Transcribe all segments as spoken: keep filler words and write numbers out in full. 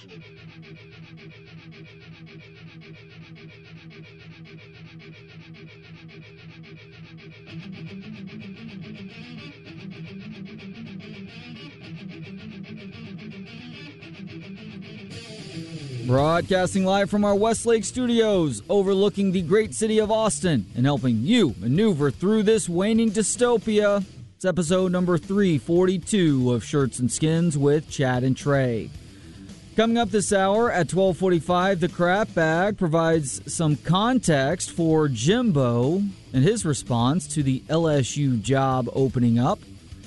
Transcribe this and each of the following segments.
Broadcasting live from our Westlake studios, overlooking the great city of Austin and helping you maneuver through this waning dystopia. It's episode number three forty-two of Shirts and Skins with Chad and Trey. Coming up this hour at twelve forty-five, the Crap Bag provides some context for Jimbo and his response to the L S U job opening up.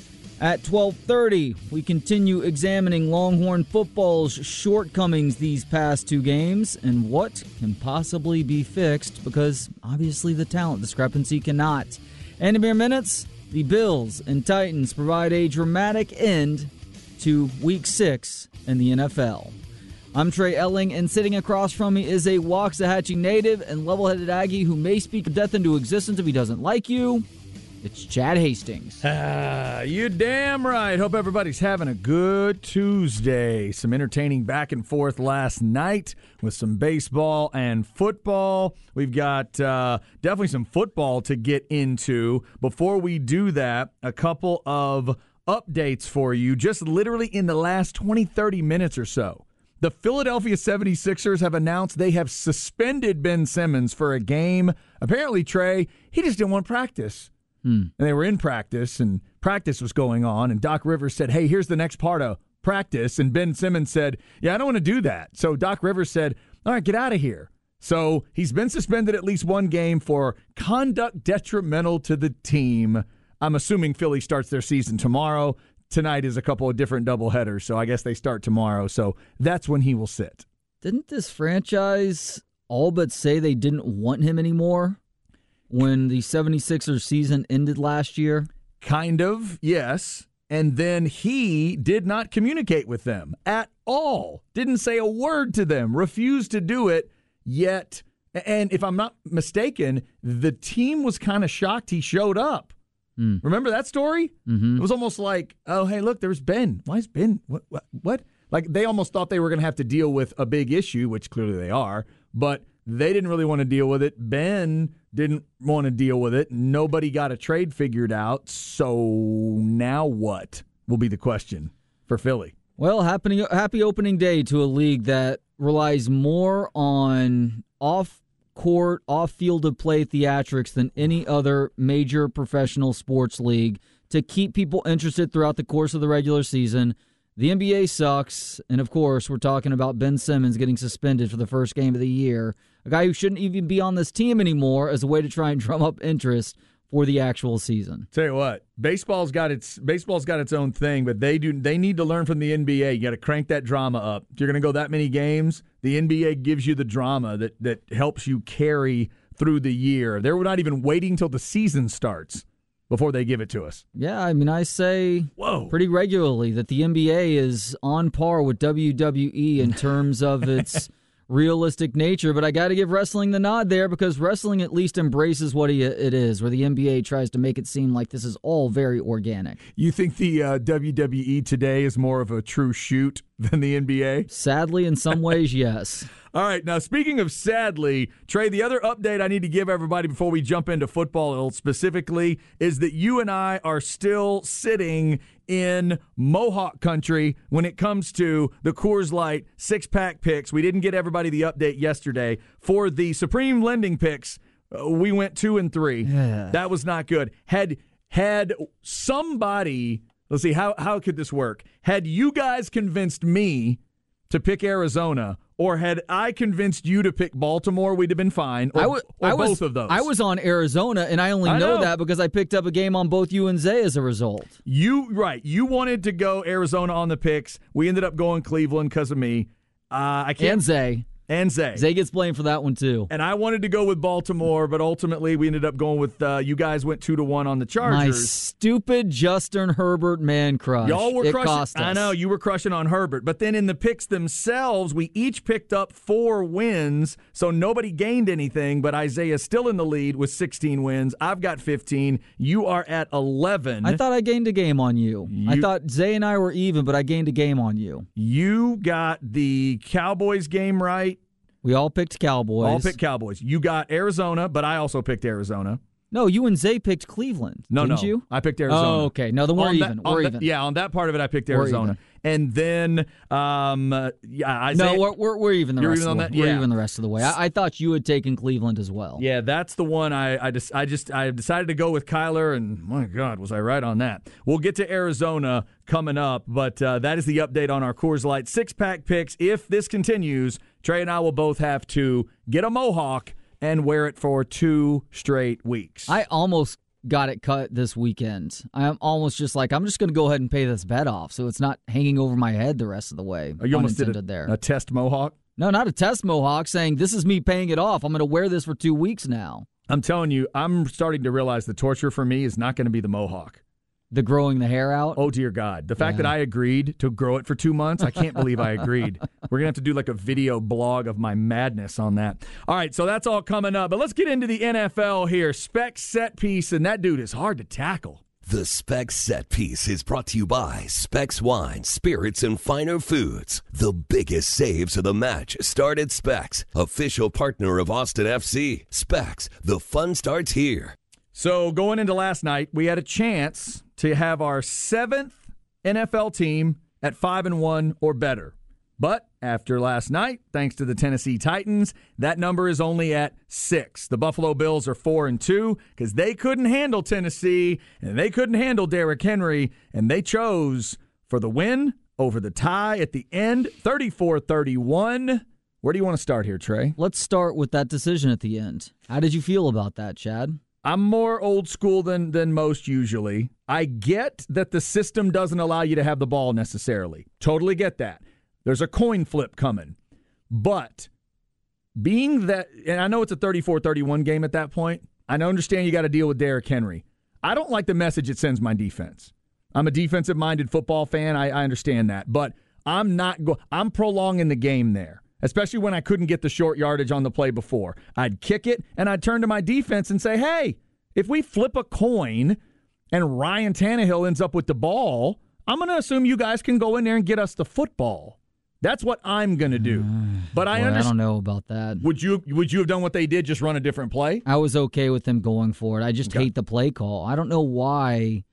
At twelve thirty, we continue examining Longhorn football's shortcomings these past two games and what can possibly be fixed, because obviously the talent discrepancy cannot. And in mere minutes, the Bills and Titans provide a dramatic end to Week six in the N F L. I'm Trey Elling, and sitting across from me is a Waxahachie native and level-headed Aggie who may speak death into existence if he doesn't like you. It's Chad Hastings. Ah, you damn right. Hope everybody's having a good Tuesday. Some entertaining back and forth last night with some baseball and football. We've got uh, definitely some football to get into. Before we do that, a couple of updates for you, just literally in the last twenty, thirty minutes or so. The Philadelphia seventy-sixers have announced they have suspended Ben Simmons for a game. Apparently, Trey, he just didn't want to practice. Hmm. And they were in practice, and practice was going on, and Doc Rivers said, hey, here's the next part of practice. And Ben Simmons said, yeah, I don't want to do that. So Doc Rivers said, all right, get out of here. So he's been suspended at least one game for conduct detrimental to the team. I'm assuming Philly starts their season tomorrow. Tonight is a couple of different doubleheaders, so I guess they start tomorrow. So that's when he will sit. Didn't this franchise all but say they didn't want him anymore when the seventy-sixers season ended last year? Kind of, yes. And then he did not communicate with them at all. Didn't say a word to them. Refused to do it yet. And if I'm not mistaken, the team was kind of shocked he showed up. Mm. Remember that story? Mm-hmm. It was almost like, oh, hey, look, there's Ben. Why is Ben? What? What? what? Like, they almost thought they were going to have to deal with a big issue, which clearly they are, but they didn't really want to deal with it. Ben didn't want to deal with it. Nobody got a trade figured out. So now what will be the question for Philly? Well, happening, happy opening day to a league that relies more on off-court, off-field of play theatrics than any other major professional sports league to keep people interested throughout the course of the regular season. The N B A sucks, and of course, we're talking about Ben Simmons getting suspended for the first game of the year, a guy who shouldn't even be on this team anymore as a way to try and drum up interest for the actual season. Tell you what, baseball's got its baseball's got its own thing, but they do they need to learn from the N B A. You got to crank that drama up. If you're going to go that many games, the N B A gives you the drama that that helps you carry through the year. They're not even waiting till the season starts before they give it to us. Yeah, I mean, I say Whoa. pretty regularly that the N B A is on par with W W E in terms of its realistic nature, but I got to give wrestling the nod there because wrestling at least embraces what it is, where the N B A tries to make it seem like this is all very organic. You think the uh, W W E today is more of a true shoot than the N B A? Sadly, in some ways, yes. All right, now speaking of sadly, Trey, the other update I need to give everybody before we jump into football specifically is that you and I are still sitting in Mohawk country when it comes to the Coors Light six-pack picks. We didn't get everybody the update yesterday. For the Supreme Lending picks, uh, we went two and three. Yeah. That was not good. Had had somebody, let's see, how, how could this work? Had you guys convinced me to pick Arizona, or had I convinced you to pick Baltimore, we'd have been fine. Or, I w- or I was, both of those. I was on Arizona, and I only I know, know that because I picked up a game on both you and Zay as a result. You right. You wanted to go Arizona on the picks. We ended up going Cleveland because of me. Uh, I can't. And Zay. And Zay. Zay gets blamed for that one, too. And I wanted to go with Baltimore, but ultimately we ended up going with, uh, you guys went two to one on the Chargers. My stupid Justin Herbert man crush. Y'all were it crushing. Cost us. I know, you were crushing on Herbert. But then in the picks themselves, we each picked up four wins, so nobody gained anything, but Isaiah's still in the lead with sixteen wins. I've got fifteen. You are at eleven. I thought I gained a game on you. You- I thought Zay and I were even, but I gained a game on you. You got the Cowboys game right. We all picked Cowboys. All picked Cowboys. You got Arizona, but I also picked Arizona. No, you and Zay picked Cleveland. No, didn't no. you? I picked Arizona. Oh, okay. No, then we're On even. That, we're that, even. Yeah, on that part of it, I picked We're Arizona. even. And then, um, uh, yeah, Isaiah. No, we're, we're, we're even the You're rest even of on the that? way. We're Yeah. even the rest of the way. I, I thought you had taken Cleveland as well. Yeah, that's the one I I just I just I decided to go with Kyler, and my God, was I right on that? We'll get to Arizona coming up, but uh, that is the update on our Coors Light six pack picks. If this continues, Trey and I will both have to get a mohawk and wear it for two straight weeks. I almost got it cut this weekend. I'm almost just like, I'm just going to go ahead and pay this bet off so it's not hanging over my head the rest of the way. Oh, you almost did a, there. a test mohawk? No, not a test mohawk, saying this is me paying it off. I'm going to wear this for two weeks now. I'm telling you, I'm starting to realize the torture for me is not going to be the mohawk. The growing the hair out? Oh, dear God. The fact Yeah. that I agreed to grow it for two months, I can't believe I agreed. We're going to have to do like a video blog of my madness on that. All right, so that's all coming up. But let's get into the N F L here. Specs set piece, and that dude is hard to tackle. The Specs Set Piece is brought to you by Specs Wine, Spirits, and Finer Foods. The biggest saves of the match start at Specs, official partner of Austin F C. Specs, the fun starts here. So going into last night, we had a chance to have our seventh N F L team at five and one or better. But after last night, thanks to the Tennessee Titans, that number is only at six. The Buffalo Bills are four and two because they couldn't handle Tennessee and they couldn't handle Derrick Henry, and they chose for the win over the tie at the end, thirty-four thirty-one. Where do you want to start here, Trey? Let's start with that decision at the end. How did you feel about that, Chad? I'm more old school than than most usually. I get that the system doesn't allow you to have the ball necessarily. Totally get that. There's a coin flip coming. But being that, and I know it's a thirty-four thirty-one game at that point, I understand you got to deal with Derrick Henry. I don't like the message it sends my defense. I'm a defensive-minded football fan. I, I understand that. But I'm not go- I'm prolonging the game there, especially when I couldn't get the short yardage on the play before. I'd kick it, and I'd turn to my defense and say, hey, if we flip a coin and Ryan Tannehill ends up with the ball, I'm going to assume you guys can go in there and get us the football. That's what I'm going to do. But I Boy, understand. I don't know about that. Would you would you have done what they did, just run a different play? I was okay with them going for it. I just Okay. hate the play call. I don't know why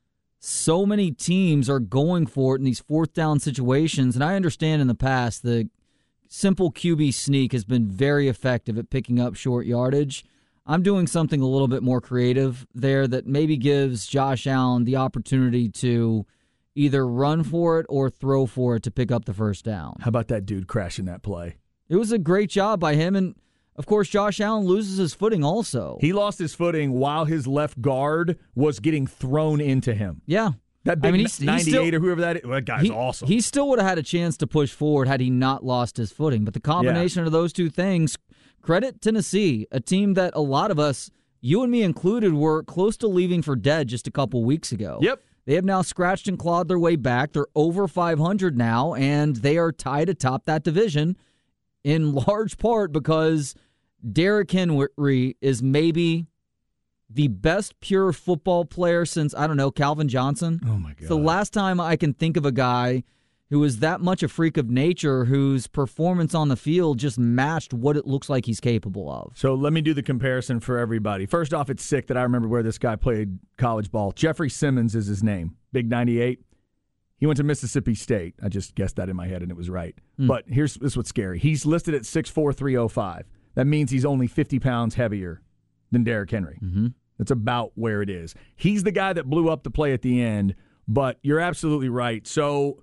so many teams are going for it in these fourth down situations. And I understand in the past the simple Q B sneak has been very effective at picking up short yardage. I'm doing something a little bit more creative there that maybe gives Josh Allen the opportunity to either run for it or throw for it to pick up the first down. How about that dude crashing that play? It was a great job by him, and of course Josh Allen loses his footing also. He lost his footing while his left guard was getting thrown into him. Yeah. That big I mean, he's- he's ninety-eight still- or whoever that is, that guy's he, awesome. He still would have had a chance to push forward had he not lost his footing. But the combination of those two things, credit Tennessee, a team that a lot of us, you and me included, were close to leaving for dead just a couple weeks ago. Yep. They have now scratched and clawed their way back. They're over five hundred now, and they are tied atop that division in large part because Derrick Henry is maybe the best pure football player since, I don't know, Calvin Johnson. Oh, my God. It's the last time I can think of a guy who is that much a freak of nature whose performance on the field just matched what it looks like he's capable of. So let me do the comparison for everybody. First off, it's sick that I remember where this guy played college ball. Jeffrey Simmons is his name, Big ninety-eight. He went to Mississippi State. I just guessed that in my head, and it was right. Hmm. But here's this is what's scary. He's listed at six four, three oh five. That means he's only fifty pounds heavier than Derrick Henry. Mm-hmm. That's about where it is. He's the guy that blew up the play at the end, but you're absolutely right. So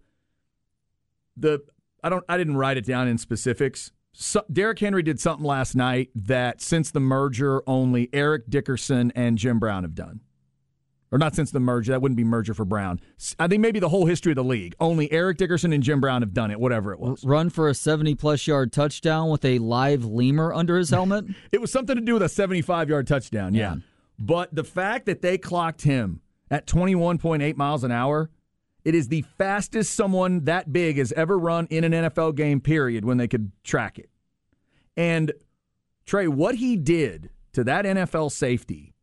the I don't I didn't write it down in specifics. So, Derrick Henry did something last night that since the merger only Eric Dickerson and Jim Brown have done. Or not since the merger. That wouldn't be merger for Brown. I think maybe the whole history of the league. Only Eric Dickerson and Jim Brown have done it, whatever it was. Run for a seventy-plus yard touchdown with a live lemur under his helmet? It was something to do with a seventy-five yard touchdown, yeah. yeah. But the fact that they clocked him at twenty-one point eight miles an hour, it is the fastest someone that big has ever run in an N F L game, period, when they could track it. And, Trey, what he did to that N F L safety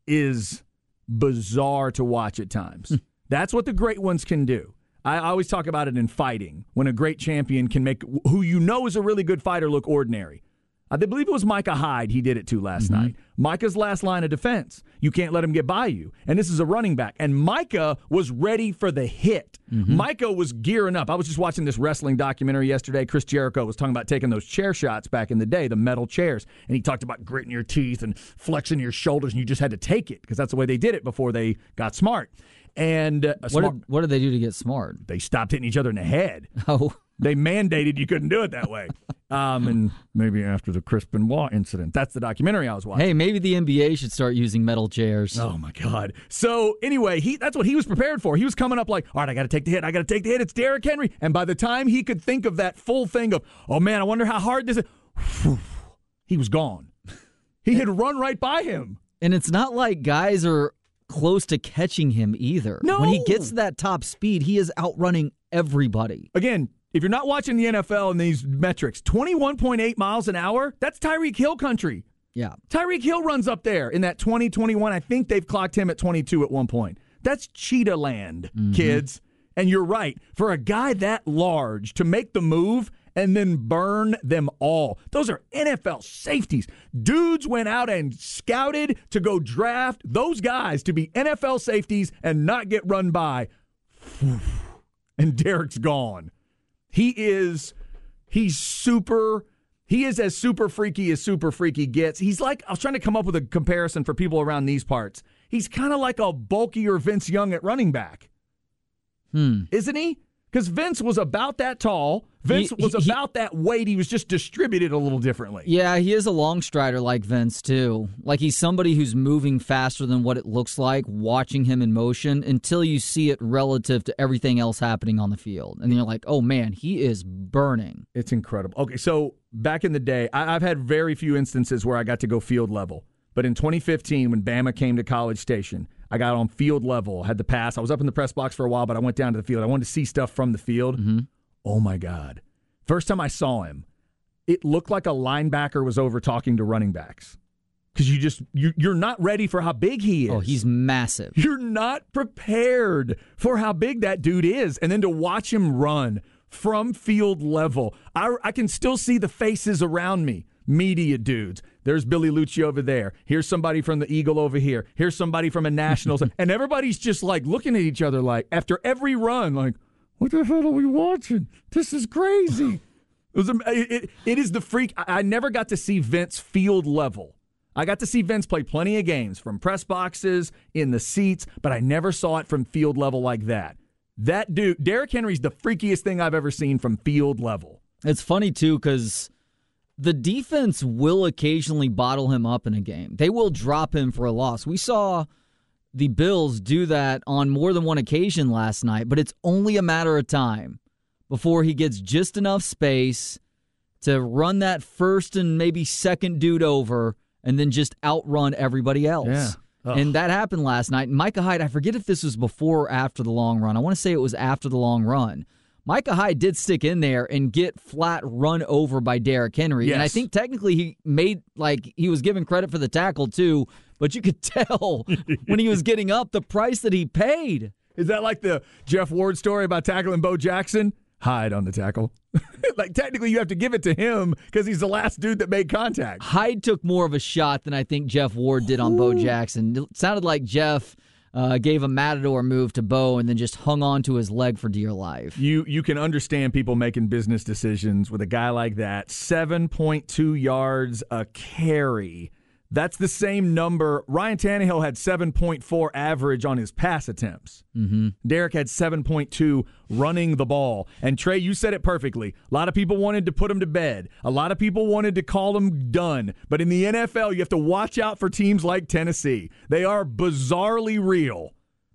is bizarre to watch at times. That's what the great ones can do. I always talk about it in fighting, when a great champion can make who you know is a really good fighter look ordinary. I believe it was Micah Hyde he did it to last mm-hmm. night. Micah's last line of defense. You can't let him get by you. And this is a running back. And Micah was ready for the hit. Mm-hmm. Micah was gearing up. I was just watching this wrestling documentary yesterday. Chris Jericho was talking about taking those chair shots back in the day, the metal chairs. And he talked about gritting your teeth and flexing your shoulders, and you just had to take it because that's the way they did it before they got smart. And uh, what, smart, did, what did they do to get smart? They stopped hitting each other in the head. Oh. They mandated you couldn't do it that way. Um, and maybe after the Chris Benoit incident. That's the documentary I was watching. Hey, maybe the N B A should start using metal chairs. Oh, my God. So, anyway, he that's what he was prepared for. He was coming up like, all right, I got to take the hit. I got to take the hit. It's Derrick Henry. And by the time he could think of that full thing of, oh, man, I wonder how hard this is, whew, he was gone. He had run right by him. And it's not like guys are close to catching him either. No. When he gets to that top speed, he is outrunning everybody. Again, if you're not watching the N F L and these metrics, twenty-one point eight miles an hour, that's Tyreek Hill country. Yeah. Tyreek Hill runs up there in that twenty, twenty-one. I think they've clocked him at twenty-two at one point. That's cheetah land, mm-hmm. kids. And you're right. For a guy that large to make the move and then burn them all, those are N F L safeties. Dudes went out and scouted to go draft those guys to be N F L safeties and not get run by. And Derrick's gone. He is, he's super, he is as super freaky as super freaky gets. He's like, I was trying to come up with a comparison for people around these parts. He's kind of like a bulkier Vince Young at running back. Hmm. Isn't he? Because Vince was about that tall. Vince he, was he, about that weight. He was just distributed a little differently. Yeah, he is a long strider like Vince, too. Like, he's somebody who's moving faster than what it looks like, watching him in motion, until you see it relative to everything else happening on the field. And then you're like, oh, man, he is burning. It's incredible. Okay, so back in the day, I, I've had very few instances where I got to go field level. But in twenty fifteen, when Bama came to College Station, I got on field level, had the pass. I was up in the press box for a while, but I went down to the field. I wanted to see stuff from the field. Mm-hmm. Oh, my God. First time I saw him, it looked like a linebacker was over talking to running backs. Because you just, you, you're not ready for how big he is. Oh, he's massive. You're not prepared for how big that dude is. And then to watch him run from field level, I, I can still see the faces around me. Media dudes. There's Billy Lucci over there. Here's somebody from the Eagle over here. Here's somebody from a Nationals. And everybody's just like looking at each other like, after every run, like, what the hell are we watching? This is crazy. It, was, it, it, it is the freak. I, I never got to see Vince field level. I got to see Vince play plenty of games from press boxes, in the seats, but I never saw it from field level like that. That dude, Derrick Henry's the freakiest thing I've ever seen from field level. It's funny, too, because the defense will occasionally bottle him up in a game. They will drop him for a loss. We saw the Bills do that on more than one occasion last night, but it's only a matter of time before he gets just enough space to run that first and maybe second dude over and then just outrun everybody else. Yeah. And that happened last night. Micah Hyde, I forget if this was before or after the long run. I want to say it was after the long run. Micah Hyde did stick in there and get flat run over by Derrick Henry. Yes. And I think technically he made, like, he was given credit for the tackle too, but you could tell when he was getting up the price that he paid. Is that like the Jeff Ward story about tackling Bo Jackson? Hyde on the tackle. Like, technically you have to give it to him because he's the last dude that made contact. Hyde took more of a shot than I think Jeff Ward did on Ooh. Bo Jackson. It sounded like Jeff Uh, gave a matador move to Bo and then just hung on to his leg for dear life. You you can understand people making business decisions with a guy like that. seven point two yards a carry. That's the same number. Ryan Tannehill had seven point four average on his pass attempts. Mm-hmm. Derrick had seven point two running the ball. And Trey, you said it perfectly. A lot of people wanted to put him to bed. A lot of people wanted to call him done. But in the N F L, you have to watch out for teams like Tennessee. They are bizarrely real.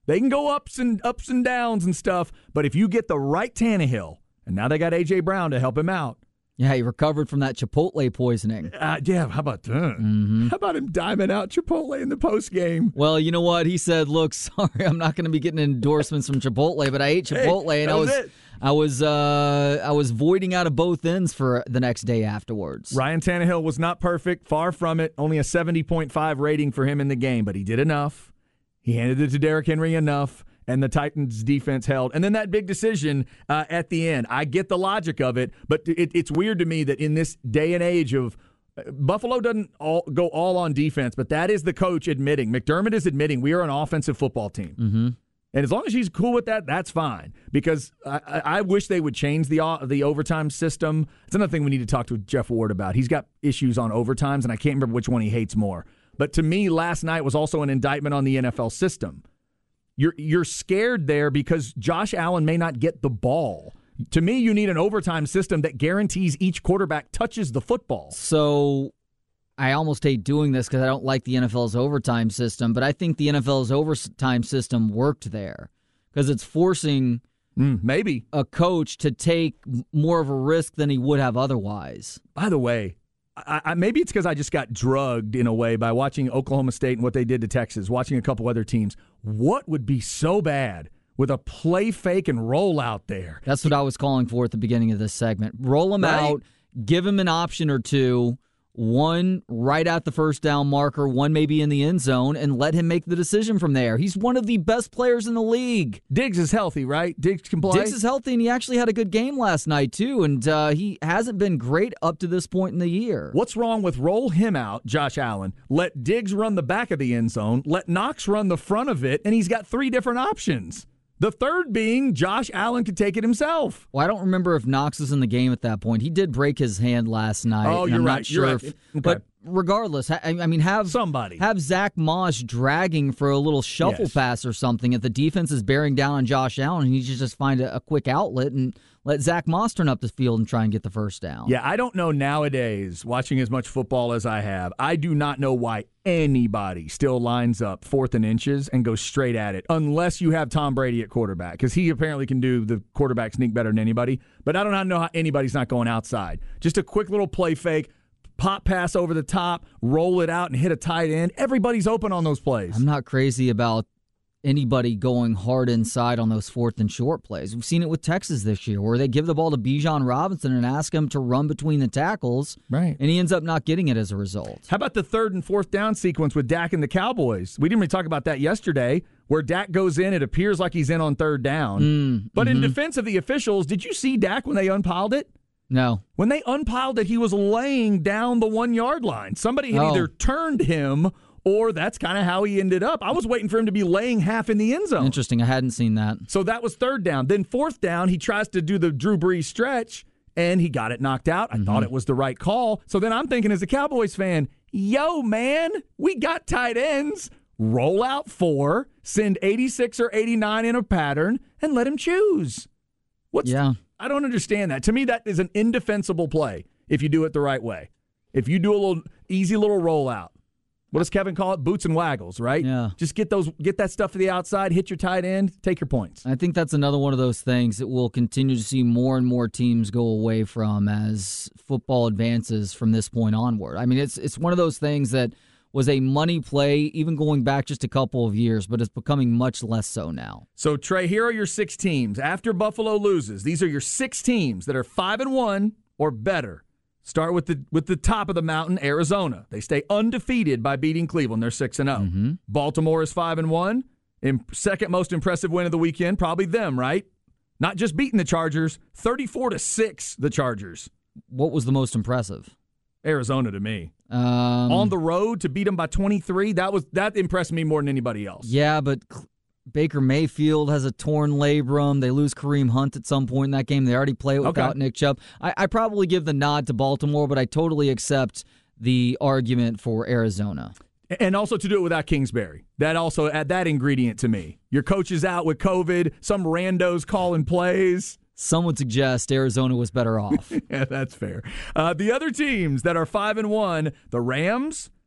They can go ups and ups and downs and stuff, but if you get the right Tannehill, and now they got A J. Brown to help him out. Yeah, he recovered from that Chipotle poisoning. Uh, yeah, how about that? Mm-hmm. How about him diming out Chipotle in the post game? Well, you know what? He said, look, sorry, I'm not going to be getting endorsements from Chipotle, but I ate Chipotle, hey, and I was, was it. I was uh, I was voiding out of both ends for the next day afterwards. Ryan Tannehill was not perfect, far from it. Only a seventy point five rating for him in the game, but he did enough. He handed it to Derrick Henry enough, and the Titans' defense held. And then that big decision uh, at the end. I get the logic of it, but it, it's weird to me that in this day and age of uh, Buffalo doesn't all, go all on defense, but that is the coach admitting. McDermott is admitting we are an offensive football team. Mm-hmm. And as long as he's cool with that, that's fine. Because I, I, I wish they would change the the overtime system. It's another thing we need to talk to Jeff Ward about. He's got issues on overtimes, and I can't remember which one he hates more. But to me, last night was also an indictment on the N F L system. You're you're scared there because Josh Allen may not get the ball. To me, you need an overtime system that guarantees each quarterback touches the football. So I almost hate doing this because I don't like the N F L's overtime system, but I think the N F L's overtime system worked there because it's forcing mm, maybe a coach to take more of a risk than he would have otherwise. By the way, I, I, maybe it's because I just got drugged in a way by watching Oklahoma State and what they did to Texas, watching a couple other teams. What would be so bad with a play fake and roll out there? That's what I was calling for at the beginning of this segment. Roll him right? out, give him an option or two, one right at the first down marker, one maybe in the end zone, and let him make the decision from there. He's one of the best players in the league. Diggs is healthy, right? Diggs can play? Diggs is healthy, and he actually had a good game last night, too, and uh, he hasn't been great up to this point in the year. What's wrong with roll him out, Josh Allen, let Diggs run the back of the end zone, let Knox run the front of it, and he's got three different options. The third being Josh Allen could take it himself. Well, I don't remember if Knox was in the game at that point. He did break his hand last night. Oh, you're I'm right. Not sure you're if, right. Okay. But regardless, I, I mean, have somebody have Zach Moss dragging for a little shuffle yes. pass or something. If the defense is bearing down on Josh Allen, he should just find a, a quick outlet and let Zach Moss turn up the field and try and get the first down. Yeah, I don't know nowadays, watching as much football as I have, I do not know why anybody still lines up fourth and inches and goes straight at it, unless you have Tom Brady at quarterback, because he apparently can do the quarterback sneak better than anybody. But I don't know how anybody's not going outside. Just a quick little play fake, pop pass over the top, roll it out, and hit a tight end. Everybody's open on those plays. I'm not crazy about anybody going hard inside on those fourth and short plays. We've seen it with Texas this year, where they give the ball to Bijan Robinson and ask him to run between the tackles, right? And he ends up not getting it as a result. How about the third and fourth down sequence with Dak and the Cowboys? We didn't really talk about that yesterday, where Dak goes in, it appears like he's in on third down. Mm, but mm-hmm. in defense of the officials, did you see Dak when they unpiled it? No. When they unpiled it, he was laying down the one-yard line. Somebody had oh. either turned him, or that's kind of how he ended up. I was waiting for him to be laying half in the end zone. Interesting. I hadn't seen that. So that was third down. Then fourth down, he tries to do the Drew Brees stretch, and he got it knocked out. I mm-hmm. thought it was the right call. So then I'm thinking as a Cowboys fan, yo, man, we got tight ends. Roll out four, send eighty-six or eighty-nine in a pattern, and let him choose. What's yeah. I don't understand that. To me, that is an indefensible play if you do it the right way. If you do a little easy little rollout. What does Kevin call it? Boots and waggles, right? Yeah. Just get those, get that stuff to the outside, hit your tight end, take your points. I think that's another one of those things that we'll continue to see more and more teams go away from as football advances from this point onward. I mean, it's it's one of those things that was a money play even going back just a couple of years, but it's becoming much less so now. So, Trey, here are your six teams. After Buffalo loses, these are your six teams that are five and one or better. Start with the with the top of the mountain, Arizona. They stay undefeated by beating Cleveland. They're six and zero. Mm-hmm. Baltimore is five and one. Second most impressive win of the weekend, probably them, right? Not just beating the Chargers, thirty-four to six. The Chargers. What was the most impressive? Arizona to me. Um, On the road to beat them by twenty-three. That was that impressed me more than anybody else. Yeah, but Baker Mayfield has a torn labrum. They lose Kareem Hunt at some point in that game. They already play without okay. Nick Chubb. I, I probably give the nod to Baltimore, but I totally accept the argument for Arizona. And also to do it without Kingsbury. That also add that ingredient to me. Your coach is out with COVID. Some randos calling plays. Some would suggest Arizona was better off. Yeah, that's fair. Uh, the other teams that are five and one, the Rams,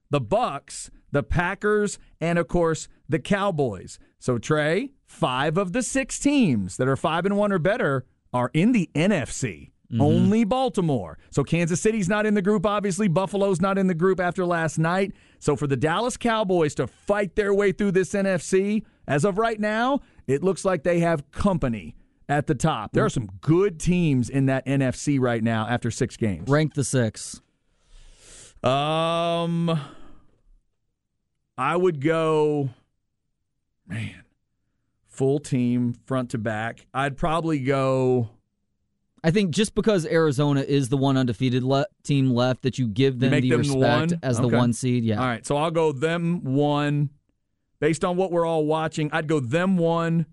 the Bucks, the Packers, and, of course, the Cowboys. So, Trey, five of the six teams that are five and one or better are in the N F C. Mm-hmm. Only Baltimore. So Kansas City's not in the group, obviously. Buffalo's not in the group after last night. So for the Dallas Cowboys to fight their way through this N F C, as of right now, it looks like they have company at the top. There are some good teams in that N F C right now after six games. Rank the six. Um, I would go, man, full team, front to back. I'd probably go... I think just because Arizona is the one undefeated le- team left, that you give them Make the them respect one? as Okay. the one seed. Yeah. All right, so I'll go them one. Based on what we're all watching, I'd go them one.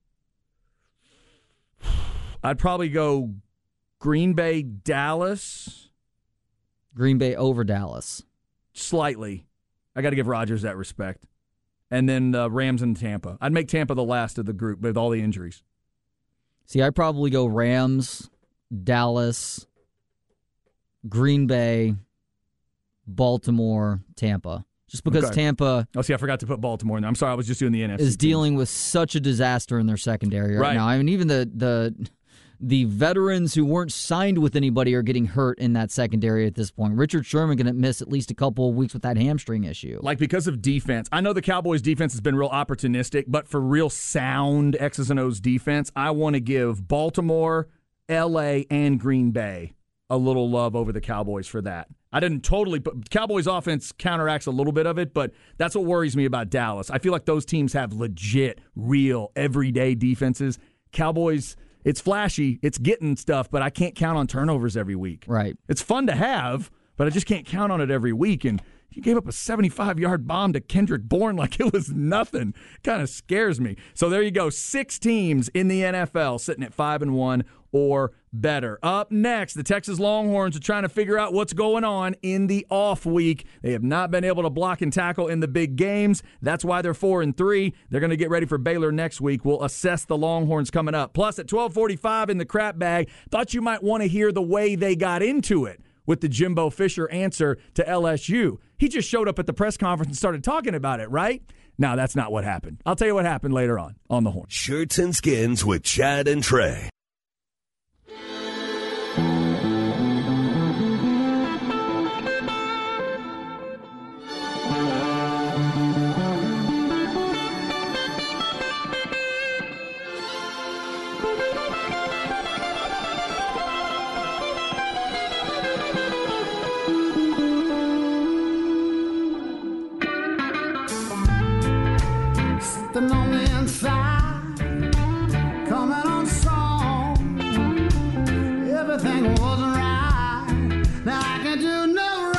I'd probably go Green Bay, Dallas. Green Bay over Dallas. Slightly. I got to give Rodgers that respect. And then uh, Rams and Tampa. I'd make Tampa the last of the group with all the injuries. See, I'd probably go Rams, Dallas, Green Bay, Baltimore, Tampa. Just because Okay. Tampa Oh, see, I forgot to put Baltimore in there. I'm sorry, I was just doing the N F C. is teams. dealing with such a disaster in their secondary right, Right. now. I mean, even the the the veterans who weren't signed with anybody are getting hurt in that secondary at this point. Richard Sherman going to miss at least a couple of weeks with that hamstring issue. Like, because of defense. I know the Cowboys' defense has been real opportunistic, but for real sound X's and O's defense, I want to give Baltimore, L A, and Green Bay a little love over the Cowboys for that. I didn't totally put Cowboys' offense counteracts a little bit of it, but that's what worries me about Dallas. I feel like those teams have legit, real, everyday defenses. Cowboys, it's flashy, it's getting stuff, but I can't count on turnovers every week. Right. It's fun to have, but I just can't count on it every week. And he gave up a seventy-five-yard bomb to Kendrick Bourne like it was nothing. Kind of scares me. So there you go. Six teams in the N F L sitting at five and one or better. Up next, the Texas Longhorns are trying to figure out what's going on in the off week. They have not been able to block and tackle in the big games. That's why they're four and three. They're going to get ready for Baylor next week. We'll assess the Longhorns coming up. Plus, at twelve forty-five in the crap bag, thought you might want to hear the way they got into it with the Jimbo Fisher answer to L S U. He just showed up at the press conference and started talking about it, right? No, that's not what happened. I'll tell you what happened later on on the Horn. Shirts and Skins with Chad and Trey. Something on the inside, coming on strong. Everything wasn't right. Now I can do no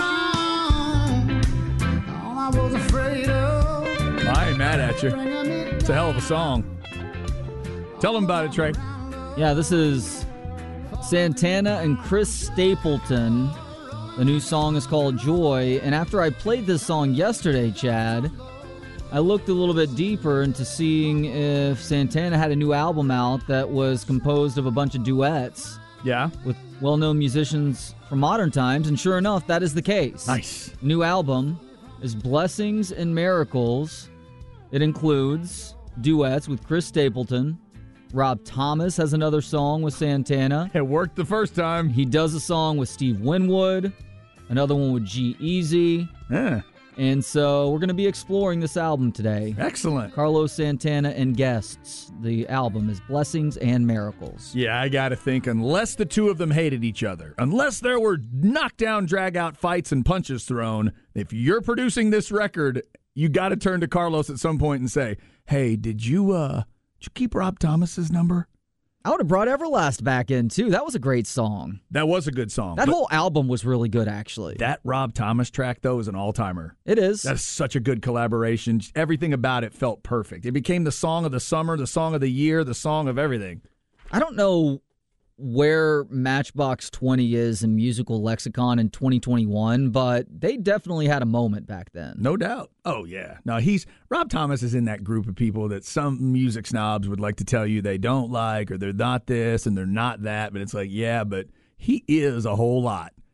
wrong. All I was afraid of. I ain't mad at you. It's a hell of a song. Tell them about it, Trey. Yeah, this is Santana and Chris Stapleton. The new song is called Joy. And after I played this song yesterday, Chad, I looked a little bit deeper into seeing if Santana had a new album out that was composed of a bunch of duets Yeah. with well-known musicians from modern times, and sure enough, that is the case. Nice. New album is Blessings and Miracles. It includes duets with Chris Stapleton. Rob Thomas has another song with Santana. It worked the first time. He does a song with Steve Winwood, another one with G-Eazy. Yeah. And so we're going to be exploring this album today. Excellent. Carlos Santana and guests. The album is Blessings and Miracles. Yeah, I got to think, unless the two of them hated each other, unless there were knockdown, drag-out fights and punches thrown, if you're producing this record, you got to turn to Carlos at some point and say, hey, did you, uh, did you keep Rob Thomas's number? I would have brought Everlast back in, too. That was a great song. That was a good song. That but whole album was really good, actually. that Rob Thomas track, though, is an all-timer. It is. That's such a good collaboration. Everything about it felt perfect. It became the song of the summer, the song of the year, the song of everything. I don't know where Matchbox twenty is in musical lexicon in twenty twenty-one, but they definitely had a moment back then. No doubt. Oh, yeah. No, he's Rob Thomas is in that group of people that some music snobs would like to tell you they don't like, or they're not this and they're not that. But it's like, yeah, but he is a whole lot.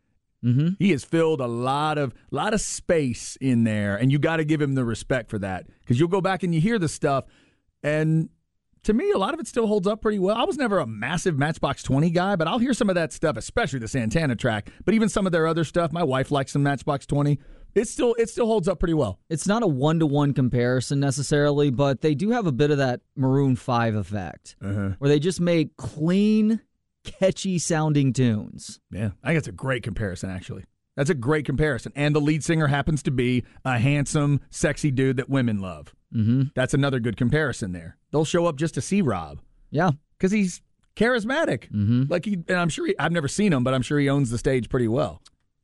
Mm-hmm. He has filled a lot of lot of space in there, and you got to give him the respect for that, because you'll go back and you hear the stuff, and to me, a lot of it still holds up pretty well. I was never a massive Matchbox twenty guy, but I'll hear some of that stuff, especially the Santana track, but even some of their other stuff. My wife likes some Matchbox twenty. It still it still holds up pretty well. It's not a one-to-one comparison necessarily, but they do have a bit of that Maroon five effect, uh-huh. where they just make clean, catchy-sounding tunes. Yeah, I think that's a great comparison, actually. That's a great comparison. And the lead singer happens to be a handsome, sexy dude that women love. Mm-hmm. That's another good comparison there. They'll show up just to see Rob. Yeah. Because he's charismatic. Mm-hmm. Like he, and I'm sure he, I've never seen him, but I'm sure he owns the stage pretty well.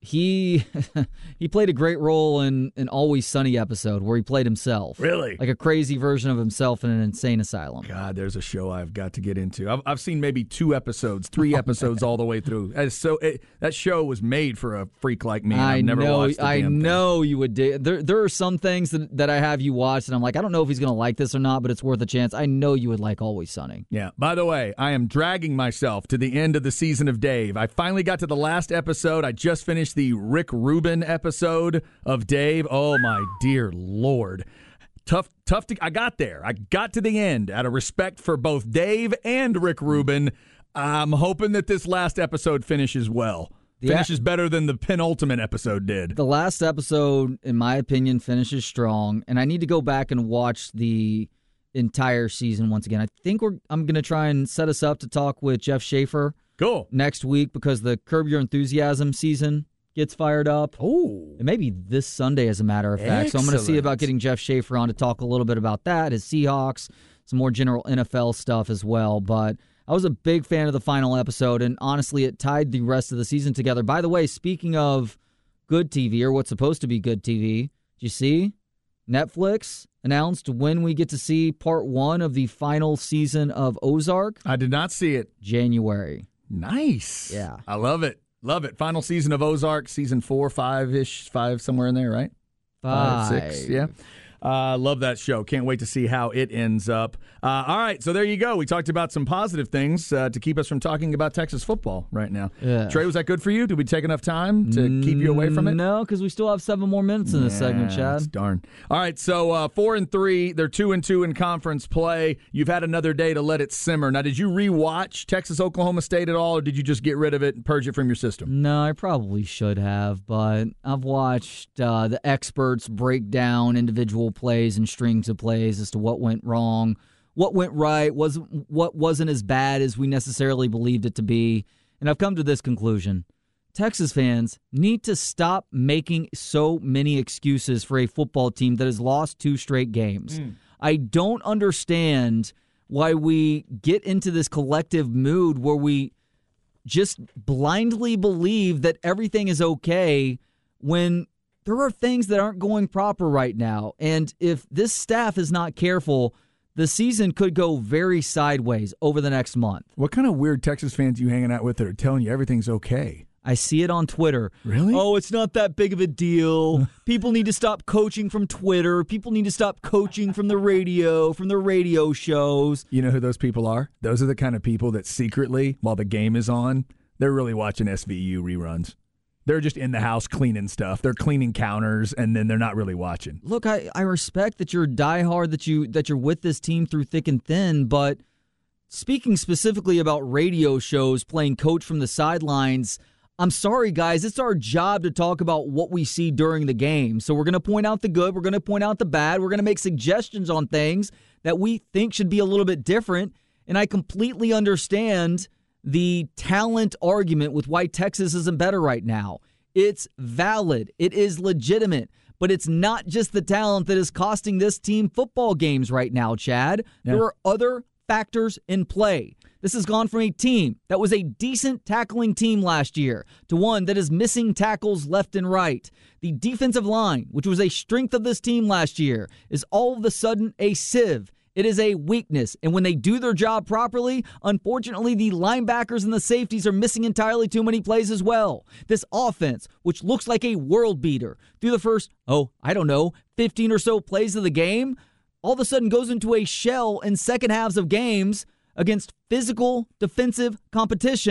He he played a great role in an Always Sunny episode where he played himself. Really? Like a crazy version of himself in an insane asylum. God, there's a show I've got to get into. I've, I've seen maybe two episodes, three oh, episodes man. all the way through. And so it, that show was made for a freak like me. I I've never know, watched the I damn know thing. you would. Di- there, there are some things that, that I have you watch, and I'm like, I don't know if he's going to like this or not, but it's worth a chance. I know you would like Always Sunny. Yeah. By the way, I am dragging myself to the end of the season of Dave. I finally got to the last episode. I just finished the Rick Rubin episode of Dave. Oh my dear Lord. Tough tough to I got there. I got to the end out of respect for both Dave and Rick Rubin. I'm hoping that this last episode finishes well. The finishes a- better than the penultimate episode did. The last episode, in my opinion, finishes strong, and I need to go back and watch the entire season once again. I think we're I'm going to try and set us up to talk with Jeff Schaefer cool. next week, because the Curb Your Enthusiasm season gets fired up. Oh. It may be this Sunday, as a matter of fact. Excellent. So I'm going to see about getting Jeff Schaefer on to talk a little bit about that, his Seahawks, some more general N F L stuff as well. But I was a big fan of the final episode, and honestly, it tied the rest of the season together. By the way, speaking of good T V, or what's supposed to be good T V, did you see? Netflix announced when we get to see part one of the final season of Ozark. I did not see it. January. Nice. Yeah. I love it. Love it. Final season of Ozark, season four, five-ish, five, somewhere in there, right? Five. Five, six, yeah. Uh, love that show. Can't wait to see how it ends up. Uh, all right, so there you go. We talked about some positive things uh, to keep us from talking about Texas football right now. Yeah. Trey, was that good for you? Did we take enough time to keep you away from it? No, because we still have seven more minutes in this yeah, segment, Chad. Darn. All right, so uh, four and three. They're two and two in conference play. You've had another day to let it simmer. Now, did you rewatch Texas Oklahoma State at all, or did you just get rid of it and purge it from your system? No, I probably should have, but I've watched uh, the experts break down individual plays and strings of plays as to what went wrong, what went right, was what wasn't as bad as we necessarily believed it to be. And I've come to this conclusion. Texas fans need to stop making so many excuses for a football team that has lost two straight games. Mm. I don't understand why we get into this collective mood where we just blindly believe that everything is okay when there are things that aren't going proper right now. And if this staff is not careful, the season could go very sideways over the next month. What kind of weird Texas fans are you hanging out with that are telling you everything's okay? I see it on Twitter. Really? Oh, it's not that big of a deal. People need to stop coaching from Twitter. People need to stop coaching from the radio, from the radio shows. You know who those people are? Those are the kind of people that secretly, while the game is on, they're really watching S V U reruns. They're just in the house cleaning stuff. They're cleaning counters, and then they're not really watching. Look, I, I respect that you're diehard, that you that you're with this team through thick and thin, but speaking specifically about radio shows playing coach from the sidelines, I'm sorry, guys. It's our job to talk about what we see during the game. So we're going to point out the good. We're going to point out the bad. We're going to make suggestions on things that we think should be a little bit different. And I completely understand the talent argument with why Texas isn't better right now. It's valid. It is legitimate. But it's not just the talent that is costing this team football games right now, Chad. Yeah. There are other factors in play. This has gone from a team that was a decent tackling team last year to one that is missing tackles left and right. The defensive line, which was a strength of this team last year, is all of a sudden a sieve. It is a weakness, and when they do their job properly, unfortunately, the linebackers and the safeties are missing entirely too many plays as well. This offense, which looks like a world beater, through the first, oh, I don't know, fifteen or so plays of the game, all of a sudden goes into a shell in second halves of games against physical defensive competition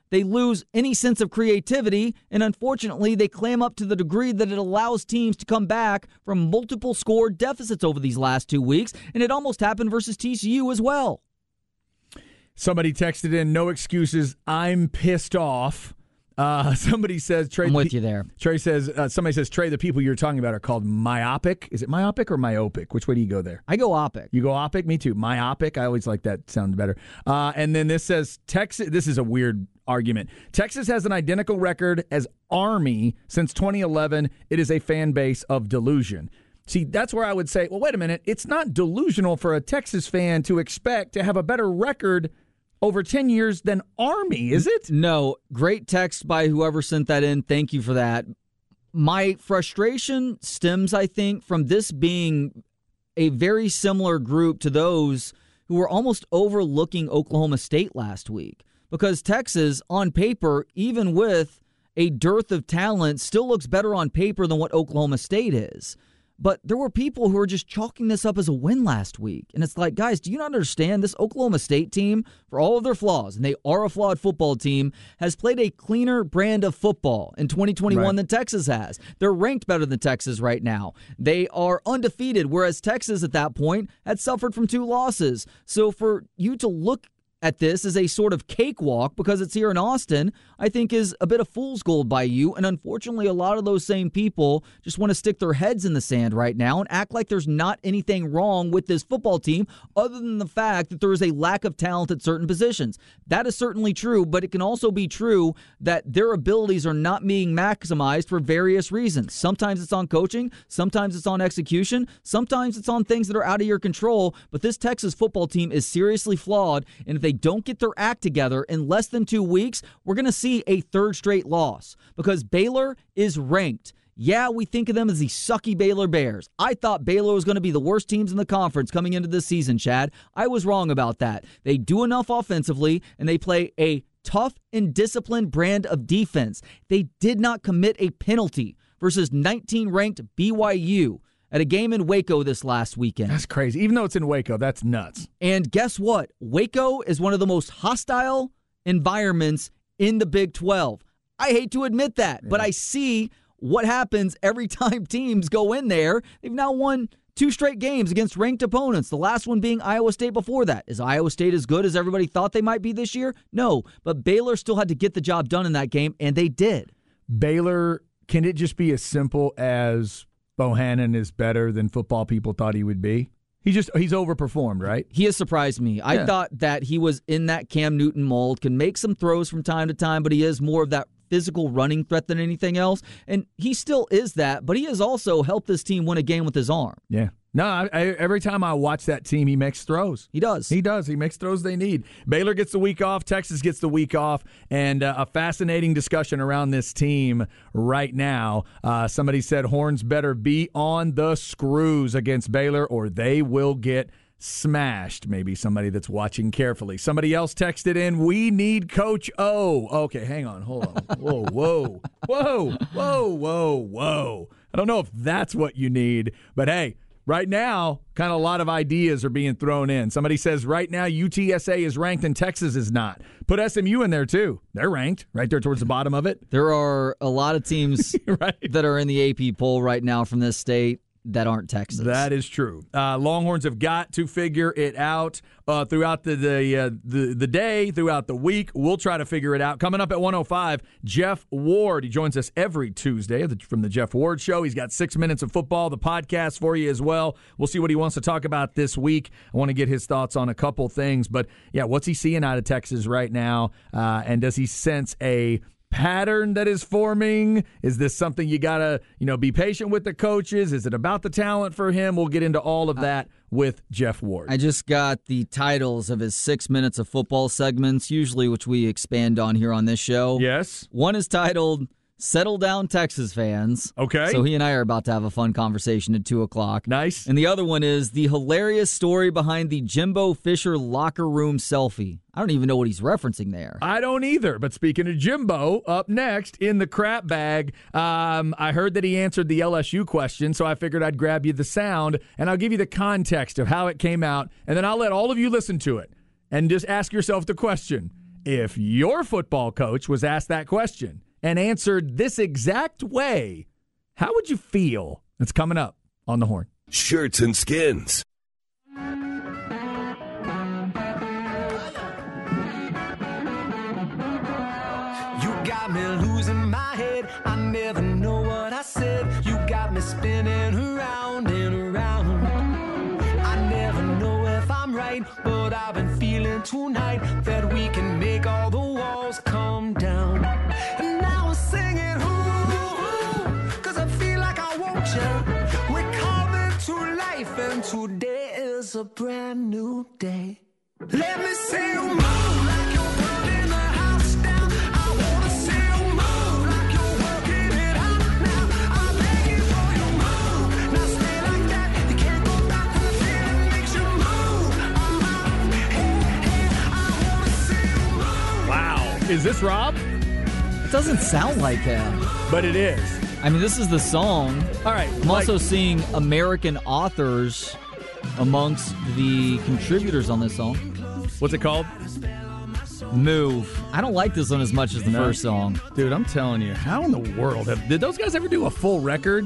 they lose any sense of creativity, and unfortunately, they clam up to the degree that it allows teams to come back from multiple score deficits over these last two weeks, and it almost happened versus T C U as well. Somebody texted in, no excuses, I'm pissed off. Uh, somebody says, Trey. I'm with you there. Trey says, uh, somebody says, Trey, the people you're talking about are called myopic. Is it myopic or myopic? Which way do you go there? I go opic. You go opic? Me too. Myopic. I always like that. Sounds better. Uh, and then this says, Texas. This is a weird argument. Texas has an identical record as Army since twenty eleven. It is a fan base of delusion. See, that's where I would say, well, wait a minute. It's not delusional for a Texas fan to expect to have a better record over ten years than Army, is it? No. Great text by whoever sent that in. Thank you for that. My frustration stems, I think, from this being a very similar group to those who were almost overlooking Oklahoma State last week. Because Texas, on paper, even with a dearth of talent, still looks better on paper than what Oklahoma State is. But there were people who were just chalking this up as a win last week. And it's like, guys, do you not understand this Oklahoma State team, for all of their flaws, and they are a flawed football team, has played a cleaner brand of football in twenty twenty-one right. than Texas has. They're ranked better than Texas right now. They are undefeated, whereas Texas at that point had suffered from two losses. So for you to look at this as a sort of cakewalk because it's here in Austin, I think is a bit of fool's gold by you. And unfortunately, a lot of those same people just want to stick their heads in the sand right now and act like there's not anything wrong with this football team other than the fact that there is a lack of talent at certain positions. That is certainly true, but it can also be true that their abilities are not being maximized for various reasons. Sometimes it's on coaching, sometimes it's on execution, sometimes it's on things that are out of your control, but this Texas football team is seriously flawed, and if they don't get their act together in less than two weeks, we're going to see a third straight loss because Baylor is ranked. Yeah, we think of them as the sucky Baylor Bears. I thought Baylor was going to be the worst teams in the conference coming into this season, Chad. I was wrong about that. They do enough offensively, and they play a tough and disciplined brand of defense. They did not commit a penalty versus nineteen-ranked B Y U at a game in Waco this last weekend. That's crazy. Even though it's in Waco, that's nuts. And guess what? Waco is one of the most hostile environments in the Big twelve. I hate to admit that, yeah. but I see what happens every time teams go in there. They've now won two straight games against ranked opponents, the last one being Iowa State before that. Is Iowa State as good as everybody thought they might be this year? No, but Baylor still had to get the job done in that game, and they did. Baylor, can it just be as simple as Bohannon is better than football people thought he would be? He just he's overperformed, right? He has surprised me. I yeah. thought that he was in that Cam Newton mold, can make some throws from time to time, but he is more of that physical running threat than anything else. And he still is that, but he has also helped this team win a game with his arm. Yeah. No, I, I, every time I watch that team, he makes throws. He does. He does. He makes throws they need. Baylor gets the week off. Texas gets the week off. And uh, a fascinating discussion around this team right now. Uh, somebody said Horns better be on the screws against Baylor or they will get smashed. Maybe somebody that's watching carefully. Somebody else texted in, we need Coach O. Okay, hang on. Hold on. Whoa, whoa, whoa, whoa, whoa, whoa. I don't know if that's what you need, but hey, right now, kind of a lot of ideas are being thrown in. Somebody says right now U T S A is ranked and Texas is not. Put S M U in there too. They're ranked right there towards the bottom of it. There are a lot of teams right. that are in the A P poll right now from this state that aren't Texas. That is true. Uh, Longhorns have got to figure it out uh, throughout the the, uh, the the day, throughout the week. We'll try to figure it out. Coming up at one oh five, Jeff Ward. He joins us every Tuesday from the Jeff Ward Show. He's got six minutes of football, the podcast for you as well. We'll see what he wants to talk about this week. I want to get his thoughts on a couple things. But, yeah, what's he seeing out of Texas right now? Uh, and does he sense a pattern that is forming? Is this something you gotta, you know, be patient with the coaches? Is it about the talent for him? We'll get into all of that with Jeff Ward. I just got the titles of his six minutes of football segments, usually which we expand on here on this show. Yes. One is titled Settle Down Texas Fans. Okay. So he and I are about to have a fun conversation at two o'clock. Nice. And the other one is the hilarious story behind the Jimbo Fisher locker room selfie. I don't even know what he's referencing there. I don't either. But speaking of Jimbo, up next in the crap bag, um, I heard that he answered the L S U question, so I figured I'd grab you the sound, and I'll give you the context of how it came out, and then I'll let all of you listen to it and just ask yourself the question. if your football coach was asked that question and answered this exact way, how would you feel? It's coming up on the Horn. Shirts and Skins. Got me losing my head. I never know what I said. You got me spinning around and around. I never know if I'm right, but I've been feeling tonight that we can make all the walls come down. And now I'm singing, ooh, cause I feel like I want you. We're coming to life, and today is a brand new day. Let me see you move like you're burning the house down. I wanna see you move like you're working it out now. I'm begging for you move. Now stay like that. You can't go back to the feeling makes you move. Uh-huh. Hey, hey, I wanna see you move. Wow. Is this Rob? It doesn't sound like him. But it is. I mean, this is the song. All right. I'm like- also seeing American authors amongst the contributors on this song. What's it called? Move. I don't like this one as much as the No. first song. Dude, I'm telling you, how in the world have, did those guys ever do a full record?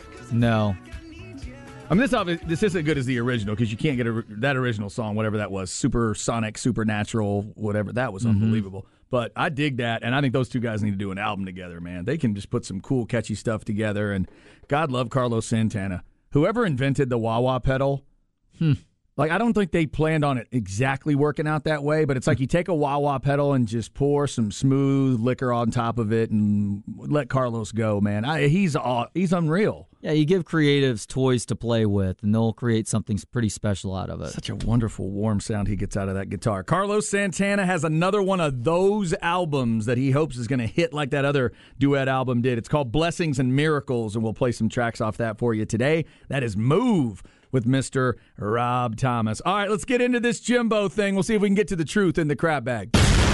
No. I mean, this obvi- this isn't good as the original because you can't get a, that original song, whatever that was, Supersonic, Supernatural, whatever. That was Mm-hmm. unbelievable. But I dig that, and I think those two guys need to do an album together, man. They can just put some cool, catchy stuff together, and God love Carlos Santana. Whoever invented the wah-wah pedal, Hmm. like, I don't think they planned on it exactly working out that way, but it's like you take a wah-wah pedal and just pour some smooth liquor on top of it and let Carlos go, man. I, he's aw- he's unreal. Yeah, you give creatives toys to play with, and they'll create something pretty special out of it. Such a wonderful, warm sound he gets out of that guitar. Carlos Santana has another one of those albums that he hopes is going to hit like that other duet album did. It's called Blessings and Miracles, and we'll play some tracks off that for you today. That is Move with Mister Rob Thomas. All right, let's get into this Jimbo thing. We'll see if we can get to the truth in the crap bag.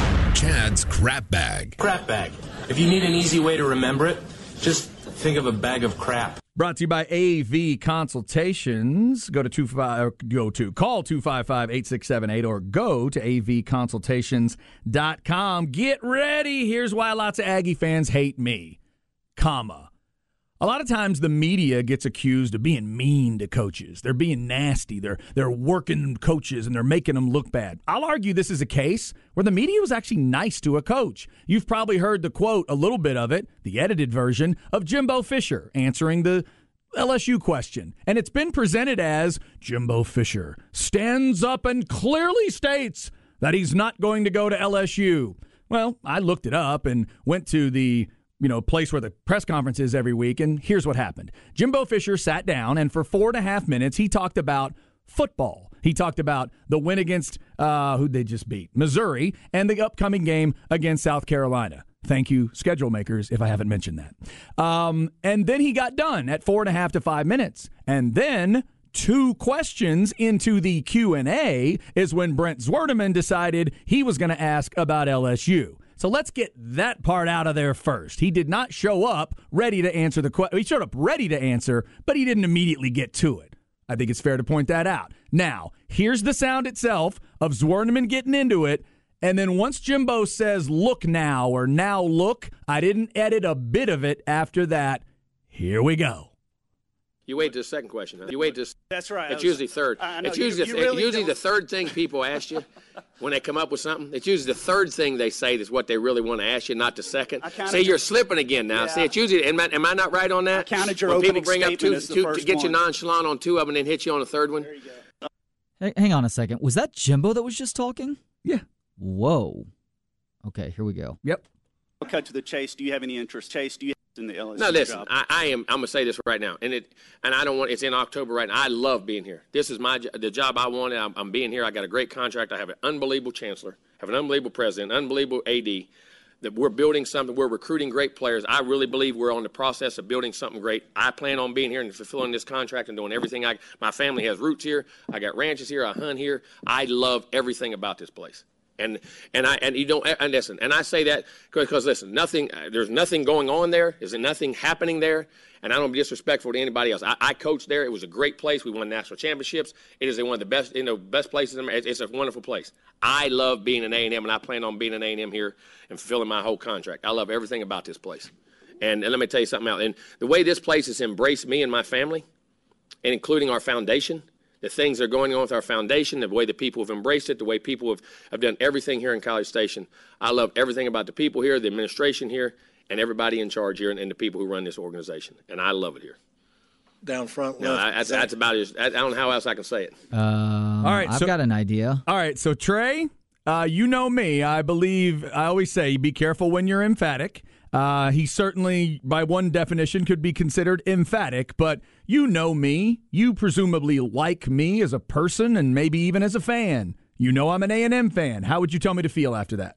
Chad's crap bag. Crap bag. If you need an easy way to remember it, just think of a bag of crap. Brought to you by A V Consultations. Go to two five go to call two five five, eight six seven eight or go to a v consultations dot com. Get ready. Here's why lots of Aggie fans hate me. Comma. A lot of times the media gets accused of being mean to coaches. They're being nasty. They're they're working coaches and they're making them look bad. I'll argue this is a case where the media was actually nice to a coach. You've probably heard the quote, a little bit of it, the edited version, of Jimbo Fisher answering the L S U question. And it's been presented as Jimbo Fisher stands up and clearly states that he's not going to go to L S U. Well, I looked it up and went to the you know, place where the press conference is every week, and here's what happened. Jimbo Fisher sat down, and for four and a half minutes, he talked about football. He talked about the win against, uh, who'd they just beat? Missouri, and the upcoming game against South Carolina. Thank you, schedule makers, if I haven't mentioned that. Um, and then he got done at four and a half to five minutes. And then two questions into the Q and A is when Brent Zwerneman decided he was going to ask about L S U. So let's get that part out of there first. He did not show up ready to answer the question. He showed up ready to answer, but he didn't immediately get to it. I think it's fair to point that out. Now, here's the sound itself of Zwerneman getting into it. And then once Jimbo says, look now, or now look, I didn't edit a bit of it after that. Here we go. You wait to the second question, huh? You wait to. That's right. It's was, usually third. I know, It's usually you, the, you really usually don't. the third thing people ask you when they come up with something. It's usually the third thing they say that's what they really want to ask you, not the second. I counted See, your- you're slipping again now. Yeah. See, it's usually. Am I, am I not right on that? I counted your when people opening bring up statement two, as the two to first get you one. nonchalant on two of them and then hit you on the third one. There you go. Hey, hang on a second. Was that Jimbo that was just talking? Yeah. Whoa. Okay, here we go. Yep. I'll cut to the chase. Do you have any interest? Chase, do you have in the L S U No, listen. job? I, I am. I'm gonna say this right now, and it. And I don't want. It's in October right now. I love being here. This is my jo- the job I wanted. I'm, I'm being here. I got a great contract. I have an unbelievable chancellor. Have an unbelievable president. Unbelievable A D. That we're building something. We're recruiting great players. I really believe we're on the process of building something great. I plan on being here and fulfilling this contract and doing everything. I. My family has roots here. I got ranches here. I hunt here. I love everything about this place. And and I and you don't and listen. And I say that because listen, nothing. There's nothing going on there. There's nothing happening there. And I don't be disrespectful to anybody else. I, I coached there. It was a great place. We won national championships. It is one of the best, you know, best places. In America. It's, it's a wonderful place. I love being an A and M, and I plan on being an A and M here and fulfilling my whole contract. I love everything about this place. And, and let me tell you something else. And the way this place has embraced me and my family, and including our foundation, the things that are going on with our foundation, the way the people have embraced it, the way people have, have done everything here in College Station. I love everything about the people here, the administration here, and everybody in charge here, and, and the people who run this organization. And I love it here. Down front. No, I, that's, that's about it. I don't know how else I can say it. Uh, all right, I've so, got an idea. All right, so Trey, uh, you know me. I believe, I always say, be careful when you're emphatic. Uh, he certainly, by one definition, could be considered emphatic, but you know me. You presumably like me as a person and maybe even as a fan. You know I'm an A and M fan. How would you tell me to feel after that?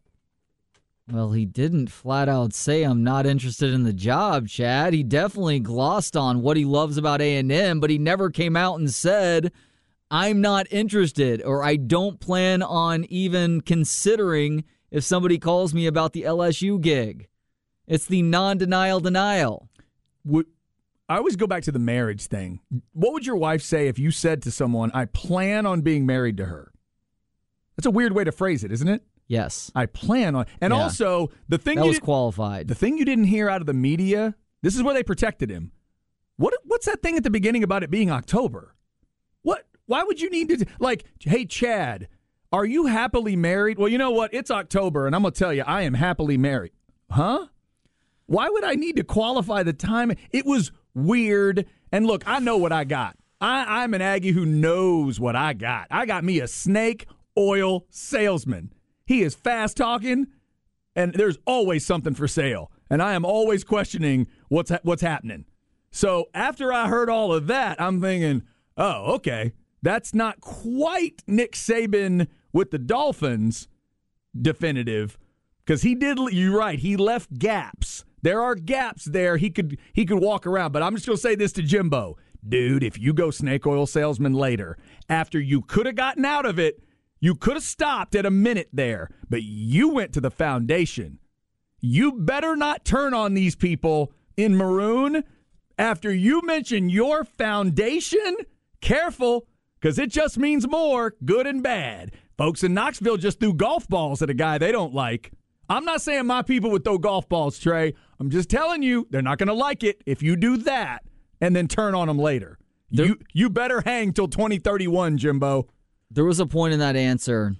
Well, he didn't flat out say I'm not interested in the job, Chad. He definitely glossed on what he loves about A and M, but he never came out and said, I'm not interested, or I don't plan on even considering if somebody calls me about the L S U gig. It's the non-denial denial. Would, I always go back to the marriage thing. What would your wife say if you said to someone, I plan on being married to her? That's a weird way to phrase it, isn't it? Yes. I plan on. And yeah. also, the thing that you was did, qualified. The thing you didn't hear out of the media, this is where they protected him. What What's that thing at the beginning about it being October? What? Why would you need to, like, hey, Chad, are you happily married? Well, you know what? It's October, and I'm going to tell you, I am happily married. Huh? Why would I need to qualify the time? It was weird. And look, I know what I got. I, I'm an Aggie who knows what I got. I got me a snake oil salesman. He is fast talking, and there's always something for sale. And I am always questioning what's ha- what's happening. So after I heard all of that, I'm thinking, oh, okay, that's not quite Nick Saban with the Dolphins definitive, because he did. You're right. He left gaps. There are gaps there. He could he could walk around. But I'm just going to say this to Jimbo. Dude, if you go snake oil salesman later, after you could have gotten out of it, you could have stopped at a minute there, but you went to the foundation. You better not turn on these people in maroon after you mention your foundation. Careful, because it just means more, good and bad. Folks in Knoxville just threw golf balls at a guy they don't like. I'm not saying my people would throw golf balls, Trey. I'm just telling you, they're not going to like it if you do that and then turn on them later. There, you you better hang till twenty thirty-one, Jimbo. There was a point in that answer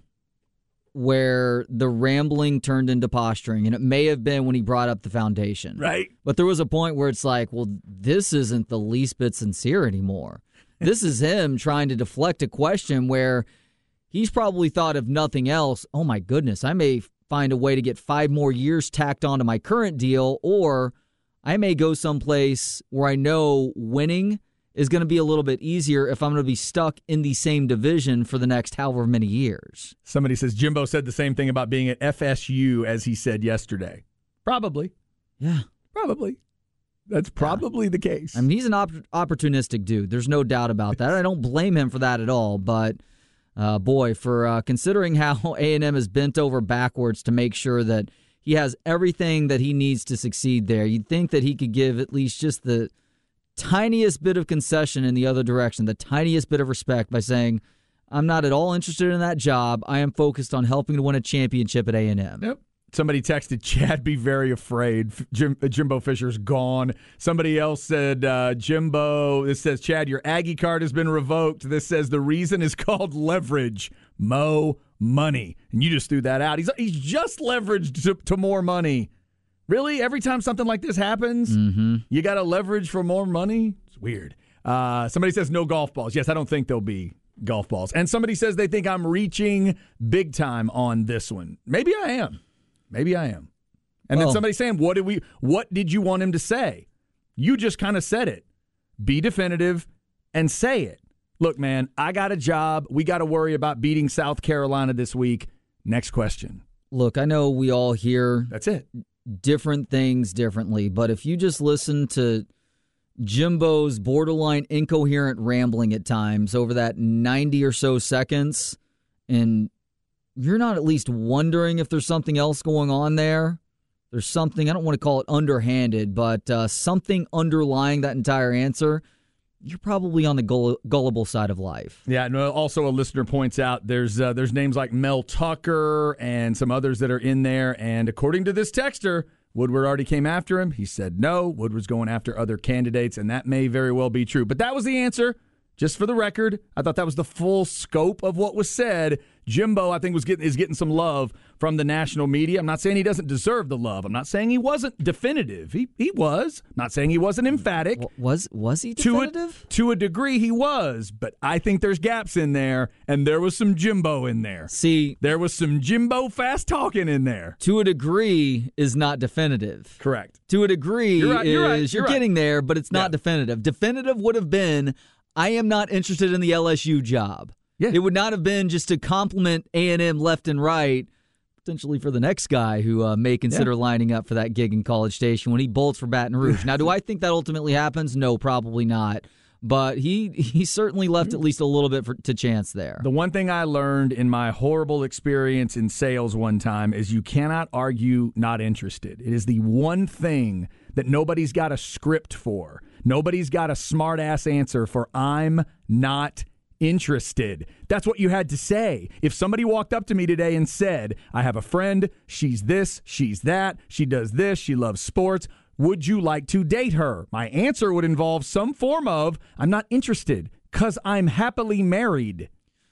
where the rambling turned into posturing, and it may have been when he brought up the foundation. Right. But there was a point where it's like, well, this isn't the least bit sincere anymore. This is him trying to deflect a question where he's probably thought of nothing else. Oh, my goodness, I may find a way to get five more years tacked onto my current deal, or I may go someplace where I know winning is going to be a little bit easier if I'm going to be stuck in the same division for the next however many years. Somebody says Jimbo said the same thing about being at F S U as he said yesterday. Probably. Yeah. Probably. That's probably yeah. the case. I mean, he's an op- opportunistic dude. There's no doubt about that. I don't blame him for that at all, but uh, boy, for uh, considering how A and M is bent over backwards to make sure that he has everything that he needs to succeed there, you'd think that he could give at least just the tiniest bit of concession in the other direction, the tiniest bit of respect by saying, I'm not at all interested in that job. I am focused on helping to win a championship at A and M. Yep. Somebody texted, Chad, be very afraid. Jim, Jimbo Fisher's gone. Somebody else said, uh, Jimbo, this says, Chad, your Aggie card has been revoked. This says the reason is called leverage. Mo money. And you just threw that out. He's, he's just leveraged to, to more money. Really? Every time something like this happens, mm-hmm. you got to leverage for more money? It's weird. Uh, somebody says no golf balls. Yes, I don't think there'll be golf balls. And somebody says they think I'm reaching big time on this one. Maybe I am. Maybe I am. And well, then somebody saying, what did we? What did you want him to say? You just kind of said it. Be definitive and say it. Look, man, I got a job. We got to worry about beating South Carolina this week. Next question. Look, I know we all hear That's it. different things differently, but if you just listen to Jimbo's borderline incoherent rambling at times over that ninety or so seconds, and you're not at least wondering if there's something else going on there, there's something, I don't want to call it underhanded, but uh, something underlying that entire answer, you're probably on the gull- gullible side of life. Yeah, and also a listener points out there's uh, there's names like Mel Tucker and some others that are in there, and according to this texter, Woodward already came after him. He said no. Woodward's going after other candidates, and that may very well be true. But that was the answer. Just for the record, I thought that was the full scope of what was said. Jimbo, I think, was getting is getting some love from the national media. I'm not saying he doesn't deserve the love. I'm not saying he wasn't definitive. He he was. I'm not saying he wasn't emphatic. Was was he definitive? To a, to a degree, he was. But I think there's gaps in there, and there was some Jimbo in there. See, there was some Jimbo fast talking in there. To a degree is not definitive. Correct. To a degree you're right, you're is right, you're, you're getting right. there, but it's not yeah. definitive. Definitive would have been, I am not interested in the L S U job. Yeah. It would not have been just to compliment A and M left and right, potentially for the next guy who uh, may consider yeah. lining up for that gig in College Station when he bolts for Baton Rouge. Now, do I think that ultimately happens? No, probably not. But he he certainly left at least a little bit for, to chance there. The one thing I learned in my horrible experience in sales one time is you cannot argue not interested. It is the one thing that nobody's got a script for. Nobody's got a smart-ass answer for I'm not interested. That's what you had to say. If somebody walked up to me today and said, I have a friend, she's this, she's that, she does this, she loves sports, would you like to date her? My answer would involve some form of, I'm not interested because I'm happily married.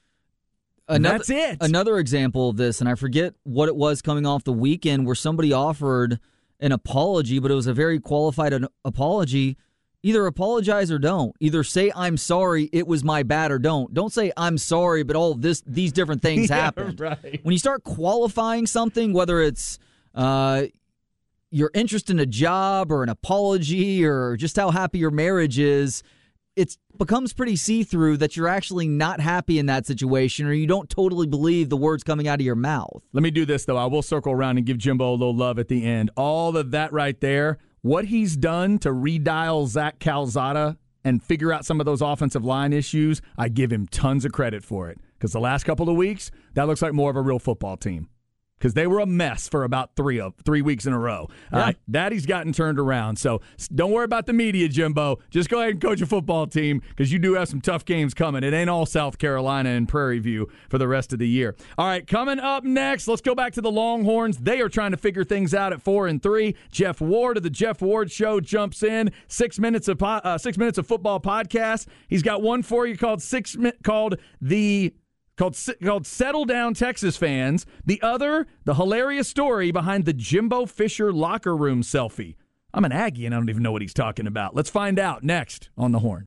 Another, That's it. Another example of this, and I forget what it was coming off the weekend, where somebody offered an apology, but it was a very qualified an apology. Either apologize or don't. Either say, I'm sorry, it was my bad, or don't. Don't say, I'm sorry, but all this these different things yeah, happened. Right. When you start qualifying something, whether it's uh, your interest in a job or an apology or just how happy your marriage is, it becomes pretty see-through that you're actually not happy in that situation, or you don't totally believe the words coming out of your mouth. Let me do this, though. I will circle around and give Jimbo a little love at the end. All of that right there, what he's done to redial Zach Calzada and figure out some of those offensive line issues, I give him tons of credit for it. Because the last couple of weeks, that looks like more of a real football team. Because they were a mess for about three of three weeks in a row. Yeah. Uh, that he's gotten turned around. So don't worry about the media, Jimbo. Just go ahead and coach a football team because you do have some tough games coming. It ain't all South Carolina and Prairie View for the rest of the year. All right, coming up next, let's go back to the Longhorns. They are trying to figure things out at four and three. Jeff Ward of the Jeff Ward Show jumps in. Six minutes of po- uh, six minutes of football podcast. He's got one for you called six called the. Called, called Settle Down Texas Fans. The other, the hilarious story behind the Jimbo Fisher locker room selfie. I'm an Aggie and I don't even know what he's talking about. Let's find out next on The Horn.